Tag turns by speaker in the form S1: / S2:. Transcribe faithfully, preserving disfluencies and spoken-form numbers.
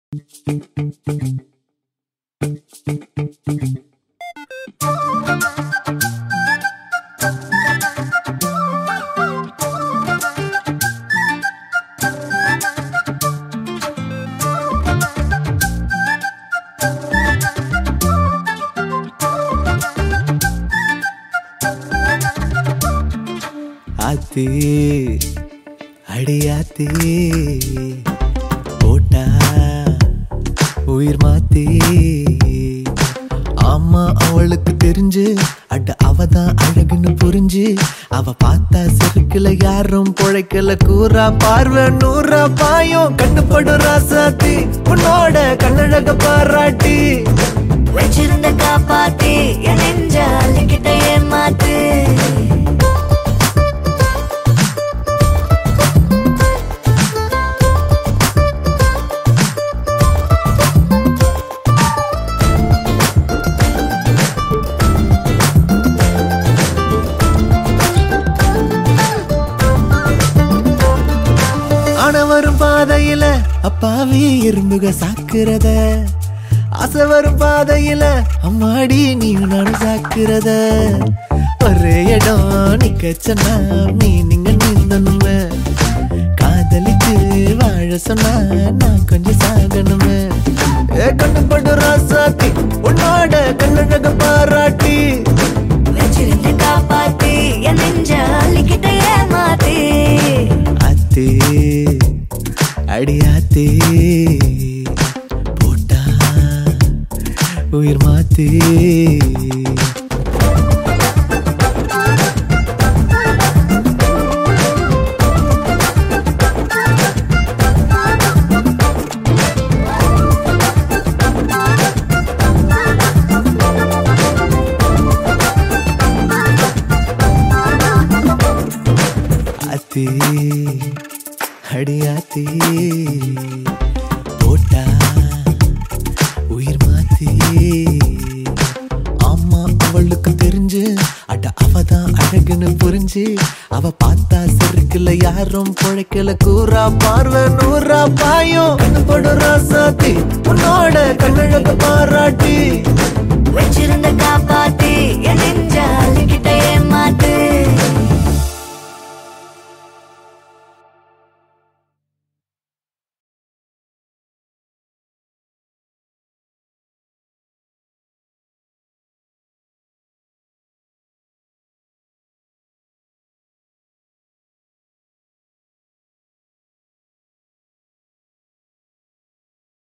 S1: ஆத்தே அடியாத்தே போட்டா உயிர் மாத்தே ஆமா அவளுக்கு தெரிஞ்சு அட அவதான் அழகுன்னு புரிஞ்சு அவ பார்த்தா சிறுக்குல யாரும் பொழைக்கல கூறா பார்வை நூறா பாயும் கண்ணுப்படும் ராசாத்தி உன்னோட கண்ணழக பாராட்டி
S2: வச்சிருந்த காப்பாத்தி என் நெஞ்ச அள்ளிக்கிட்ட ஏமாத்து
S1: வரும் பாதையில அப்பாவி எறும்புக சாக்குறத ஆசை வரும் பாதையில அம்மாடி நீ நானும் சாக்குறத ஒரே இடம் நிக்க சொன்னா நீ நீங்க நின்னுமே காதலிச்சு வாழ சொன்னா நான் கொஞ்சம் சாகணுமே கண்ணுப்படு ராசாத்தி உன்னோட கண்ணழக பாராட்டி
S2: வச்சிருந்த காப்பாத்தி என் நெஞ்ச அள்ளிக்கிட்ட ஏமாத்தி
S1: அத்தே அடியாத்தே போட்டா உயிர் மாத்தே அத்தே அடியாத்தே போட்டா உயிர் மாத்தே ஆமா அவளுக்கு தெரிஞ்சு அட அவதான் அழகுன்னு புரிஞ்சு அவ பார்த்தா சிறுக்குல யாரும் பொழைக்கல கூறா பார்வை நூறா பாயும் கண்ணுப்படும் ராசாத்தி உன்னோட கண்ணழக பாராட்டி